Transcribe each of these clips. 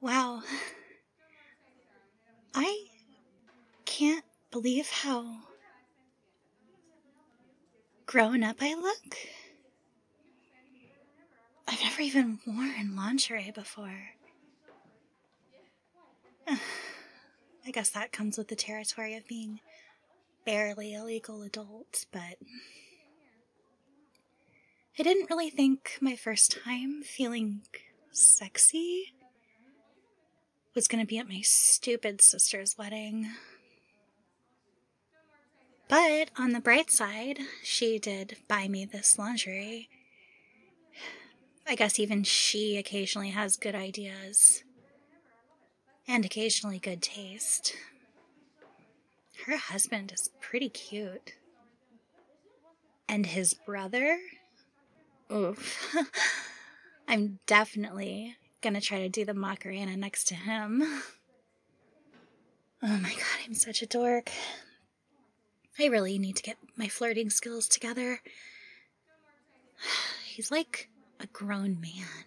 Wow. I can't believe how grown up I look. I've never even worn lingerie before. I guess that comes with the territory of being barely a legal adult, but I didn't really think my first time feeling sexy was going to be at my stupid sister's wedding. But on the bright side, she did buy me this lingerie. I guess even she occasionally has good ideas. And occasionally good taste. Her husband is pretty cute. And his brother? Oof. I'm definitely gonna try to do the Macarena next to him. Oh my god, I'm such a dork. I really need to get my flirting skills together. He's like a grown man.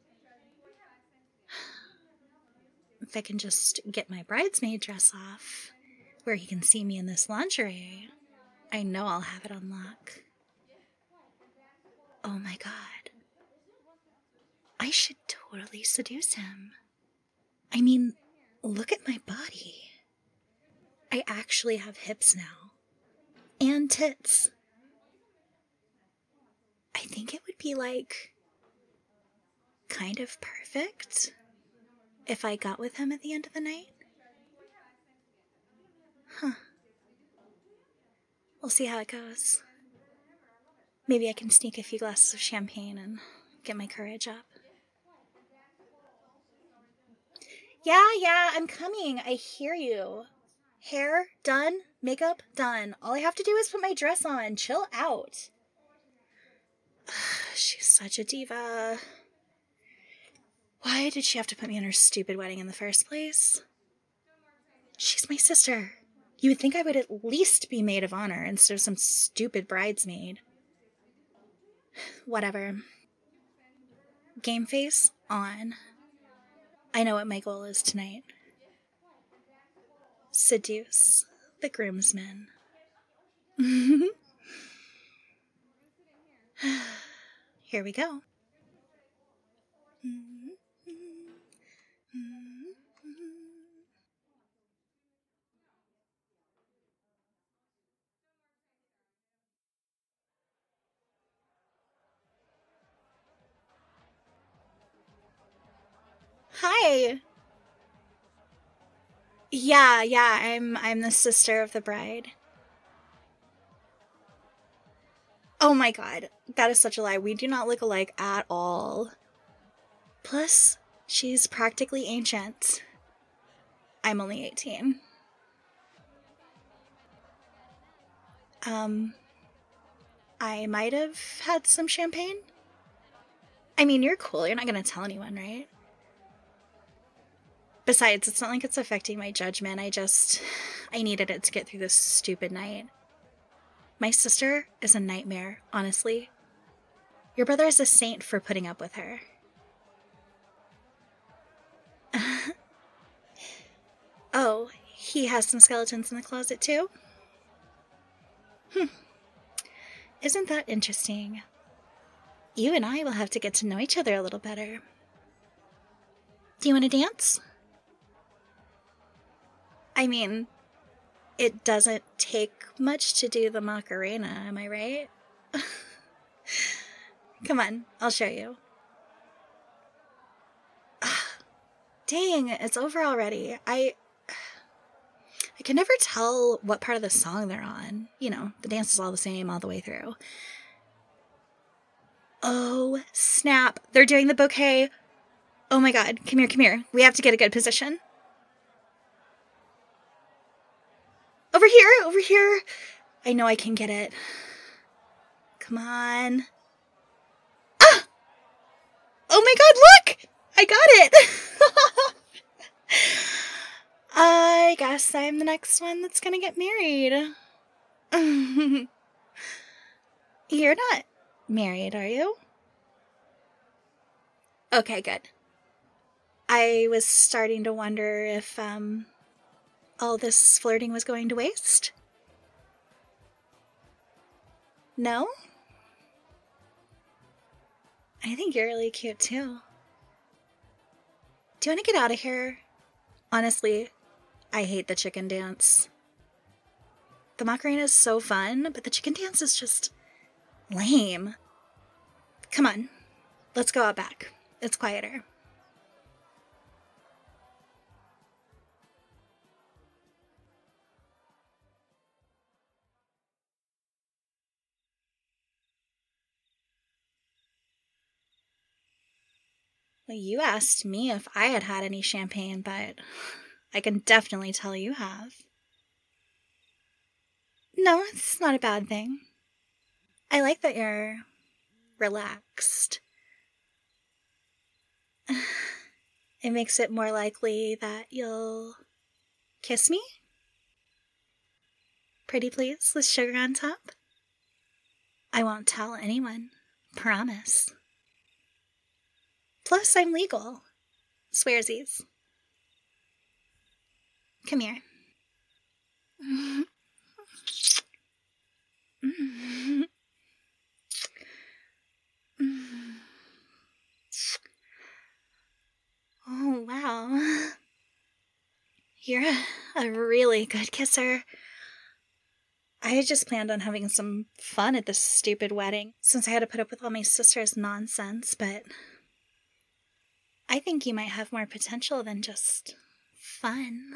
If I can just get my bridesmaid dress off, where he can see me in this lingerie, I know I'll have it on lock. Oh my god. I should totally seduce him. I mean, look at my body. I actually have hips now. And tits. I think it would be like kind of perfect if I got with him at the end of the night. Huh. We'll see how it goes. Maybe I can sneak a few glasses of champagne and get my courage up. Yeah, I'm coming. I hear you. Hair done, makeup done. All I have to do is put my dress on. Chill out. She's such a diva. Why did she have to put me on her stupid wedding in the first place? She's my sister. You would think I would at least be maid of honor instead of some stupid bridesmaid. Whatever. Game face on. I know what my goal is tonight. Seduce the groomsmen. Here we go. Hi. Yeah, I'm the sister of the bride. Oh my god, that is such a lie. We do not look alike at all. Plus, she's practically ancient. I'm only 18. I might have had some champagne. I mean, you're cool. You're not gonna tell anyone, right? Besides, it's not like it's affecting my judgment. I needed it to get through this stupid night. My sister is a nightmare, honestly. Your brother is a saint for putting up with her. Oh, he has some skeletons in the closet too? Isn't that interesting? You and I will have to get to know each other a little better. Do you want to dance? I mean, it doesn't take much to do the Macarena, am I right? Come on, I'll show you. Dang, it's over already. I can never tell what part of the song they're on. You know, the dance is all the same all the way through. Oh, snap. They're doing the bouquet. Oh my god, come here. We have to get a good position. Over here. I know I can get it. Come on. Ah! Oh my god, look! I got it! I guess I'm the next one that's gonna get married. You're not married, are you? Okay, good. I was starting to wonder if all this flirting was going to waste. No? I think you're really cute too. Do you want to get out of here? Honestly, I hate the chicken dance. The Macarena is so fun, but the chicken dance is just lame. Come on, let's go out back. It's quieter. Well, you asked me if I had had any champagne, but I can definitely tell you have. No, it's not a bad thing. I like that you're relaxed. It makes it more likely that you'll kiss me? Pretty please, with sugar on top? I won't tell anyone. Promise. Plus, I'm legal. Swearsies. Come here. Oh, wow. You're a really good kisser. I just planned on having some fun at this stupid wedding, since I had to put up with all my sister's nonsense, but I think you might have more potential than just fun.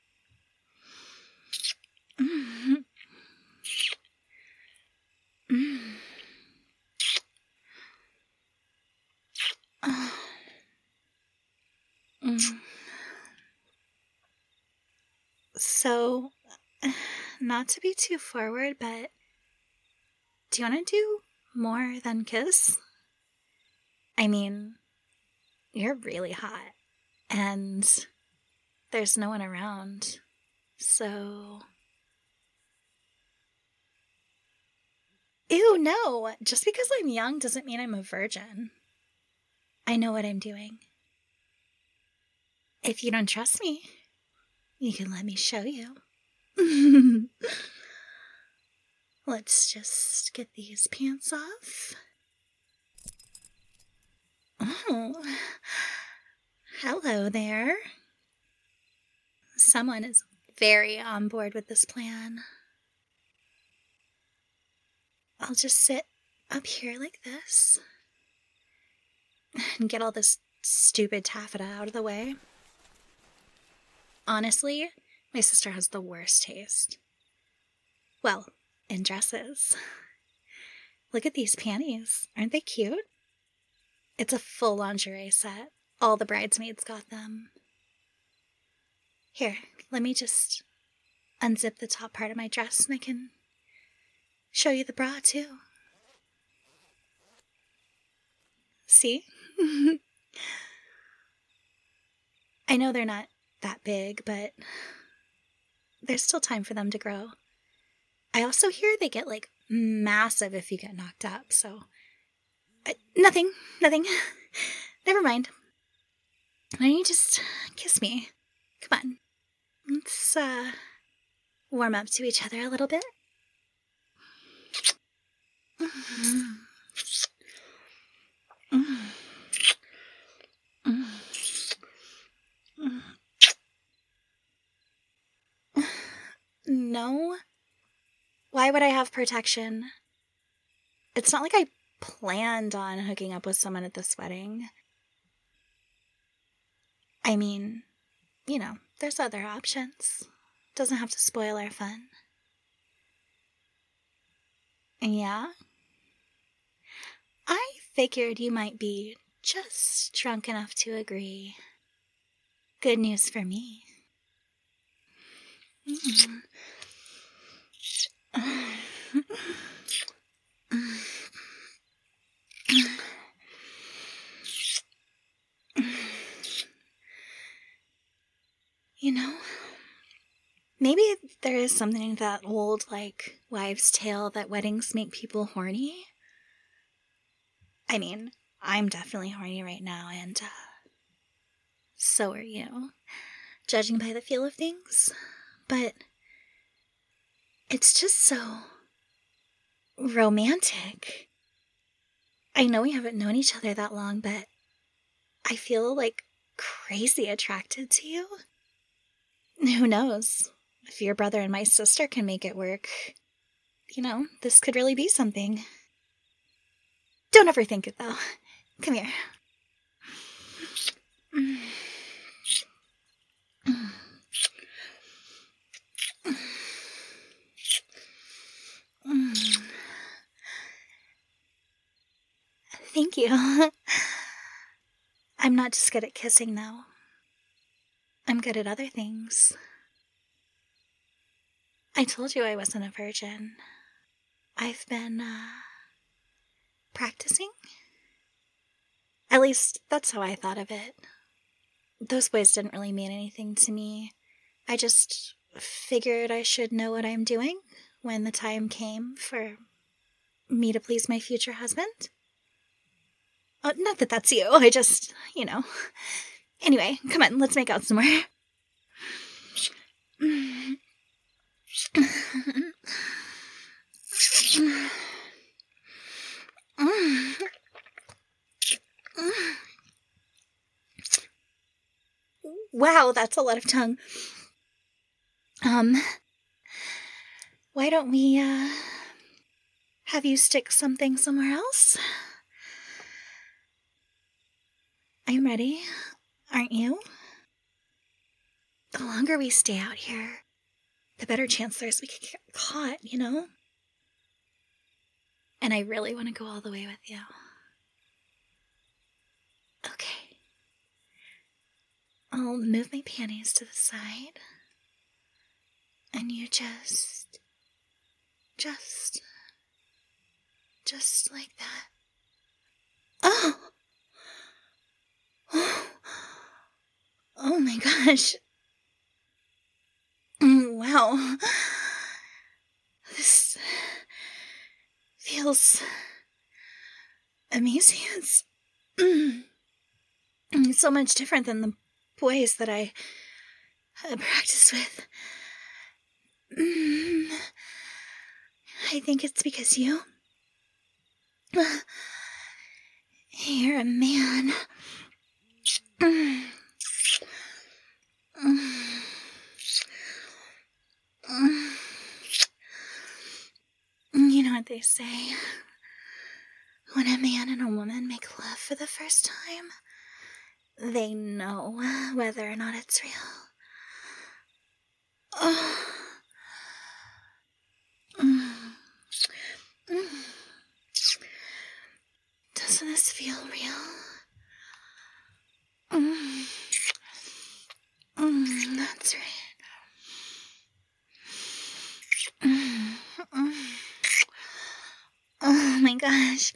So, not to be too forward, but do you want to do more than kiss? I mean, you're really hot, and there's no one around, so... Ew, no! Just because I'm young doesn't mean I'm a virgin. I know what I'm doing. If you don't trust me, you can let me show you. Let's just get these pants off. Oh, hello there. Someone is very on board with this plan. I'll just sit up here like this and get all this stupid taffeta out of the way. Honestly, my sister has the worst taste. Well, in dresses. Look at these panties. Aren't they cute? It's a full lingerie set. All the bridesmaids got them. Here, let me just unzip the top part of my dress and I can show you the bra too. See? I know they're not that big, but there's still time for them to grow. I also hear they get, like, massive if you get knocked up, so... Nothing. Never mind. Why don't you just kiss me? Come on. Let's, warm up to each other a little bit. No. Why would I have protection? It's not like I planned on hooking up with someone at this wedding. I mean, you know, there's other options. Doesn't have to spoil our fun. Yeah? I figured you might be just drunk enough to agree. Good news for me. You know, maybe there is something to that old, like, wives' tale that weddings make people horny. I mean, I'm definitely horny right now, and So are you, judging by the feel of things. But it's just so romantic. I know we haven't known each other that long, but I feel like crazy attracted to you. Who knows? If your brother and my sister can make it work, this could really be something. Don't overthink it, though. Come here. Thank you. I'm not just good at kissing, though. I'm good at other things. I told you I wasn't a virgin. I've been, practicing? At least, that's how I thought of it. Those boys didn't really mean anything to me. I just figured I should know what I'm doing when the time came for me to please my future husband. Oh, not that that's you, I just, Anyway, come on, let's make out some more. Wow, that's a lot of tongue. Why don't we, have you stick something somewhere else? I'm ready. Aren't you? The longer we stay out here, the better chance there is we could get caught, And I really want to go all the way with you. Okay. I'll move my panties to the side. And you just like that. Oh! Oh my gosh. Wow. This feels amazing. It's so much different than the boys that I practiced with. I think it's because you're a man. You know what they say? When a man and a woman make love for the first time, they know whether or not it's real. Doesn't this feel real? That's right. Oh my gosh.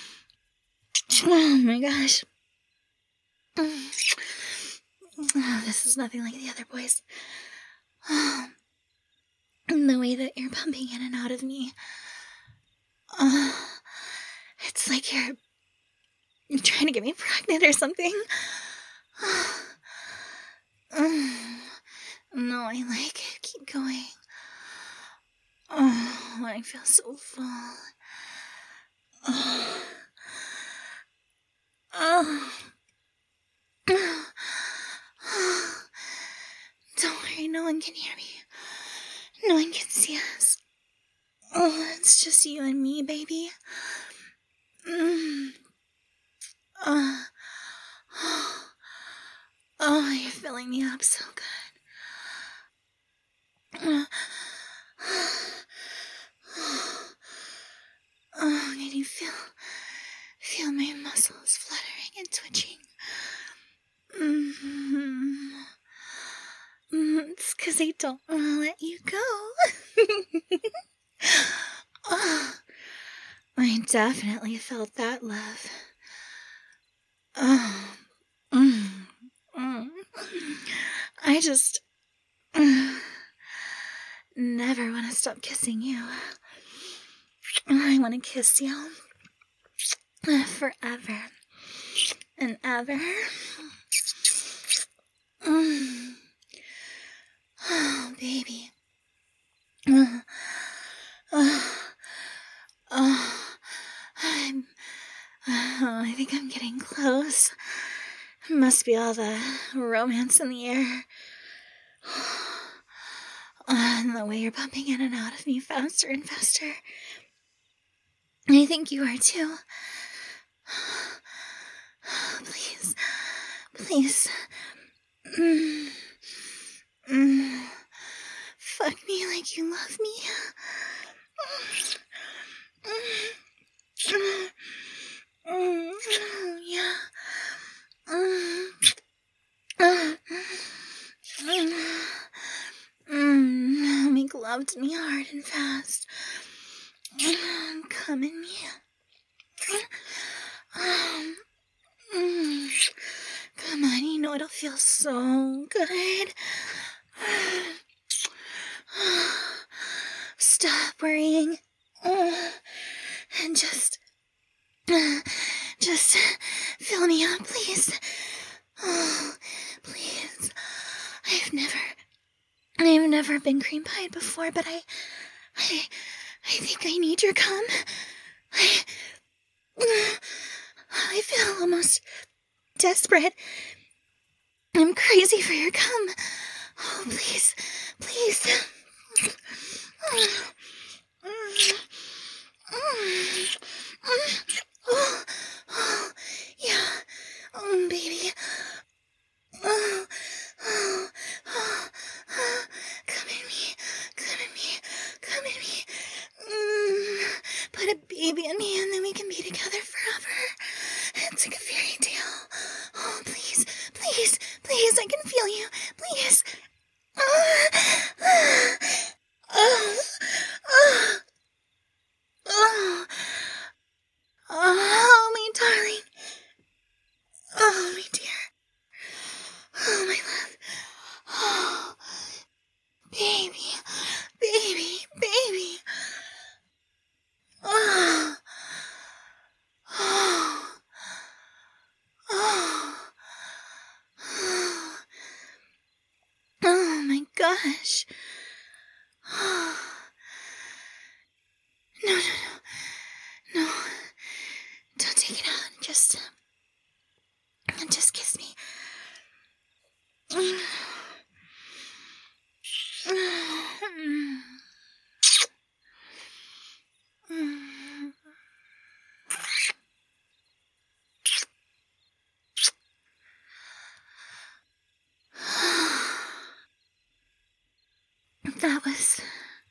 Oh my gosh. Oh, this is nothing like the other boys. The way that you're pumping in and out of me. It's like you're trying to get me pregnant or something. No, I like it. Keep going. Oh, I feel so full. Don't worry, no one can hear me. No one can see us. Oh, it's just you and me, baby. Oh, you're filling me up so good. Oh, can you feel my muscles fluttering and twitching? It's 'cause I don't want to let you go. Oh, I definitely felt that love. Oh, I just never want to stop kissing you. I want to kiss you forever and ever. baby. Uh, uh, I think I'm getting close. Must be all the romance in the air. And the way you're bumping in and out of me faster and faster. I think you are too. Please. Please. Fuck me like you love me. Yeah. Make love to me hard and fast. Come in me. Come on, you know it'll feel so good. Stop worrying. And just fill me up, please. Oh, please. I've never been cream pied before, but I think I need your cum. I feel almost desperate. I'm crazy for your cum. Oh, please, please. Oh, yeah. Baby. Come in me. Come in me. Come in me. Put a baby in me and then we can be together forever. It's like a fairy tale. Oh, please, please, please, I can feel you. Please. Oh, my darling. Oh, my dear. Oh, my love. Oh, baby, baby, baby. Oh, oh, oh, oh my gosh. Oh. No, no, no, no. Don't take it out. Just kiss me. That was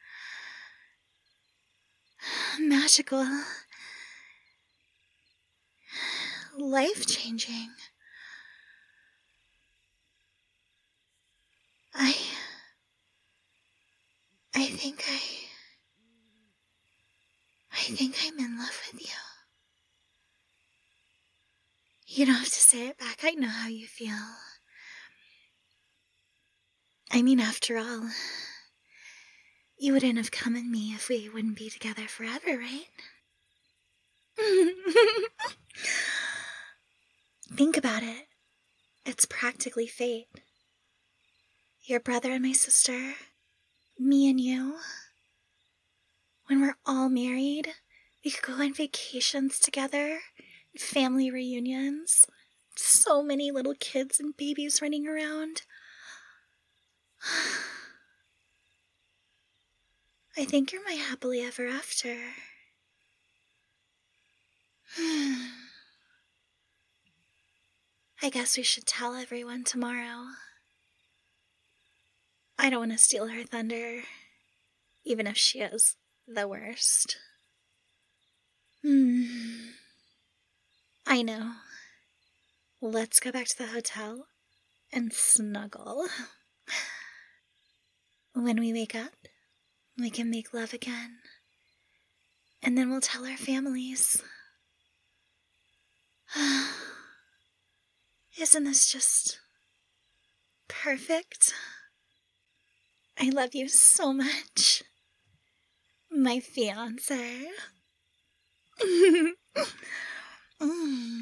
magical, life-changing. I think I'm in love with you. You don't have to say it back. I know how you feel. I mean, after all, you wouldn't have come in me if we wouldn't be together forever, right? Think about it. It's practically fate. Your brother and my sister, me and you. When we're all married, we could go on vacations together, family reunions, so many little kids and babies running around. I think you're my happily ever after. I guess we should tell everyone tomorrow. I don't want to steal her thunder, even if she is the worst. I know. Let's go back to the hotel and snuggle. When we wake up, we can make love again. And then we'll tell our families. Isn't this just perfect? I love you so much. My fiancé.